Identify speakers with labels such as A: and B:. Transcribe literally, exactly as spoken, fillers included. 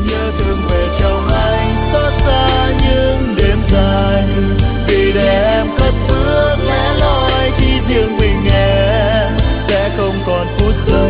A: nhớ thương về chồng anh xót xa những đêm dài, vì để em cất bước lẻ loi khi riêng mình em sẽ không còn phút giây.